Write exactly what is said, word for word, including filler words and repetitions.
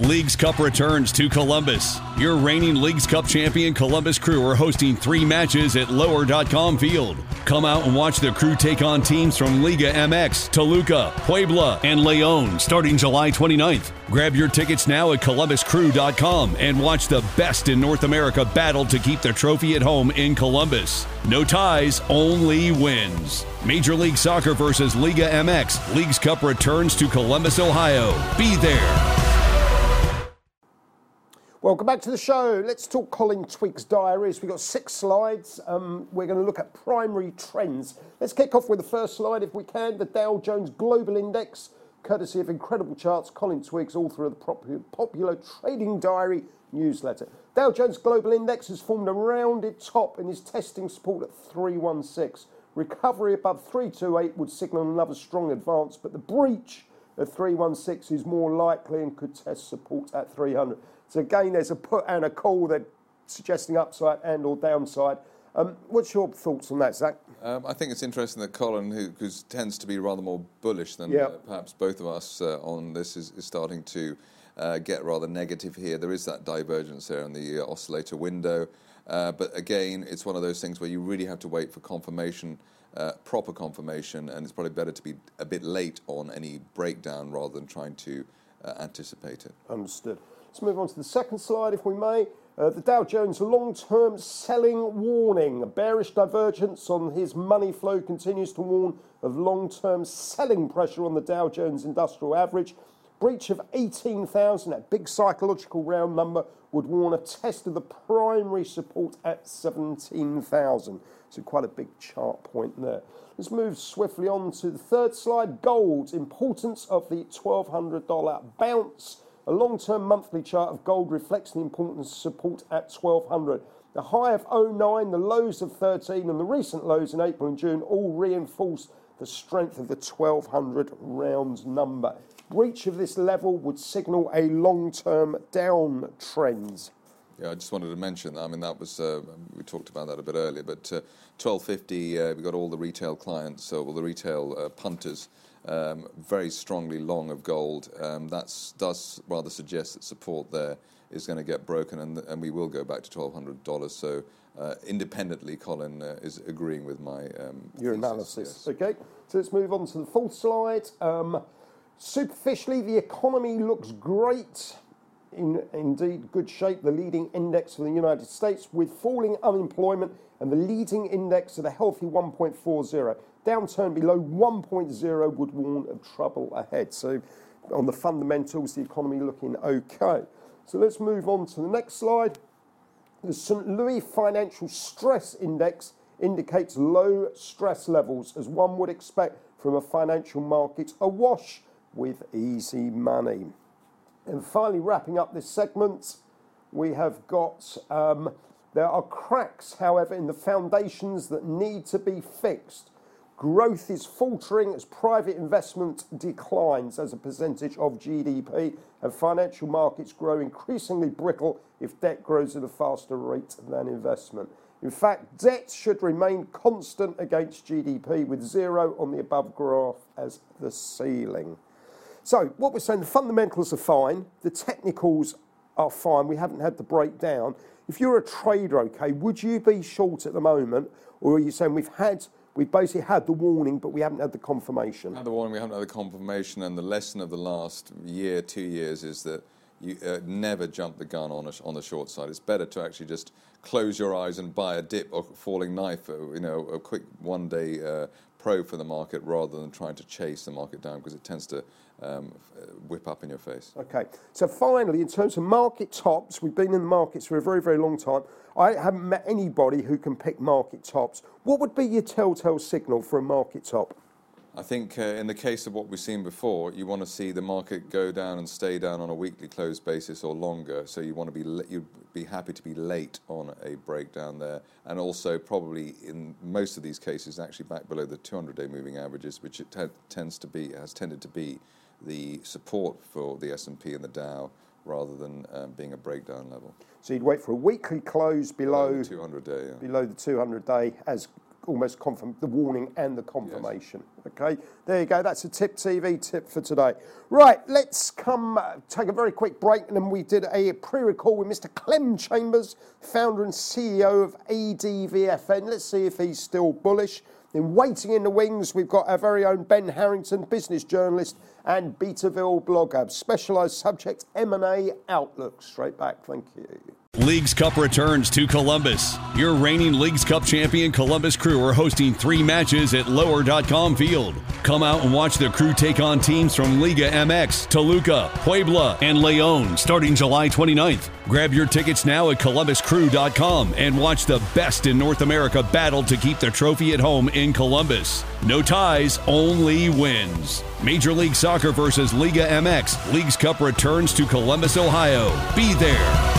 Leagues Cup returns to Columbus. Your reigning Leagues Cup champion Columbus Crew are hosting three matches at lower dot com Field. Come out and watch the Crew take on teams from Liga M X, Toluca, Puebla, and León starting July twenty-ninth. Grab your tickets now at columbus crew dot com and watch the best in North America battle to keep the trophy at home in Columbus. No ties, only wins. Major League Soccer versus Liga M X. Leagues Cup returns to Columbus, Ohio. Be there. Welcome back to the show. Let's talk Colin Twiggs' diaries. We've got six slides. Um, we're going to look at primary trends. Let's kick off with the first slide, if we can. The Dow Jones Global Index, courtesy of Incredible Charts, Colin Twiggs, author of the popular Trading Diary newsletter. Dow Jones Global Index has formed a rounded top and is testing support at three sixteen. Recovery above three twenty-eight would signal another strong advance, but the breach of three sixteen is more likely and could test support at three hundred. So again, there's a put and a call that suggesting upside and or downside. Um, what's your thoughts on that, Zach? Um, I think it's interesting that Colin, who, who tends to be rather more bullish than yep. uh, perhaps both of us uh, on this, is, is starting to uh, get rather negative here. There is that divergence there in the uh, oscillator window. Uh, but again, it's one of those things where you really have to wait for confirmation, uh, proper confirmation, and it's probably better to be a bit late on any breakdown rather than trying to uh, anticipate it. Understood. Let's move on to the second slide, if we may. Uh, the Dow Jones long-term selling warning. A bearish divergence on his money flow continues to warn of long-term selling pressure on the Dow Jones Industrial Average. Breach of eighteen thousand, that big psychological round number, would warn a test of the primary support at seventeen thousand. So quite a big chart point there. Let's move swiftly on to the third slide. Gold, importance of the twelve hundred dollars bounce. A long-term monthly chart of gold reflects the importance of support at twelve hundred. The high of oh nine, the lows of thirteen, and the recent lows in April and June all reinforce the strength of the twelve hundred round number. Breach of this level would signal a long-term downtrend. Yeah, I just wanted to mention that. I mean, that was, uh, we talked about that a bit earlier, but uh, twelve fifty, uh, we got all the retail clients, so all the retail uh, punters, Um, very strongly long of gold. Um, that does rather suggest that support there is going to get broken, and, and we will go back to twelve hundred dollars. So uh, independently, Colin uh, is agreeing with my um, your thesis, analysis. Yes. Okay, so let's move on to the fourth slide. Um, superficially, the economy looks great. In indeed good shape. The leading index for the United States with falling unemployment and the leading index at a healthy one point four zero. Downturn below one point zero would warn of trouble ahead. So on the fundamentals, the economy looking okay. So let's move on to the next slide. The Saint Louis Financial Stress Index indicates low stress levels, as one would expect from a financial market awash with easy money. And finally, wrapping up this segment, we have got, um, there are cracks, however, in the foundations that need to be fixed. Growth is faltering as private investment declines as a percentage of G D P, and financial markets grow increasingly brittle if debt grows at a faster rate than investment. In fact, debt should remain constant against G D P, with zero on the above graph as the ceiling. So what we're saying, the fundamentals are fine, the technicals are fine, we haven't had the breakdown. If you're a trader, okay, would you be short at the moment, or are you saying we've had, we've basically had the warning, but we haven't had the confirmation? Had the warning, we haven't had the confirmation, and the lesson of the last year, two years, is that you uh, never jump the gun on a, on the short side. It's better to actually just close your eyes and buy a dip or falling knife, or, you know, a quick one-day uh, pro for the market, rather than trying to chase the market down, because it tends to um, whip up in your face. Okay, so finally, in terms of market tops, we've been in the markets for a very, very long time. I haven't met anybody who can pick market tops. What would be your telltale signal for a market top? I think uh, in the case of what we've seen before, you want to see the market go down and stay down on a weekly close basis or longer. So you want to be you'd be happy to be late on a breakdown there, and also probably in most of these cases actually back below the two hundred day moving averages, which it t- tends to be has tended to be the support for the S and P and the Dow, rather than um, being a breakdown level. So you'd wait for a weekly close below, below the two hundred day, yeah. below the two hundred day as almost confirm the warning and the confirmation. Yes. Okay, there you go. That's a Tip T V tip for today. Right, let's come uh, take a very quick break, and then we did a pre-record with Mister Clem Chambers, founder and C E O of A D V F N. Let's see if he's still bullish. In waiting in the wings, we've got our very own Ben Harrington, business journalist and Beataville blogger. Specialised subject, M and A outlook. Straight back. Thank you. Leagues Cup returns to Columbus. Your reigning Leagues Cup champion Columbus Crew are hosting three matches at lower dot com field. Come out and watch the Crew take on teams from Liga M X, Toluca, Puebla, and León starting July twenty-ninth. Grab your tickets now at columbus crew dot com and watch the best in North America battle to keep the trophy at home in Columbus. No ties, only wins. Major League Soccer versus Liga M X. Leagues Cup returns to Columbus, Ohio. Be there.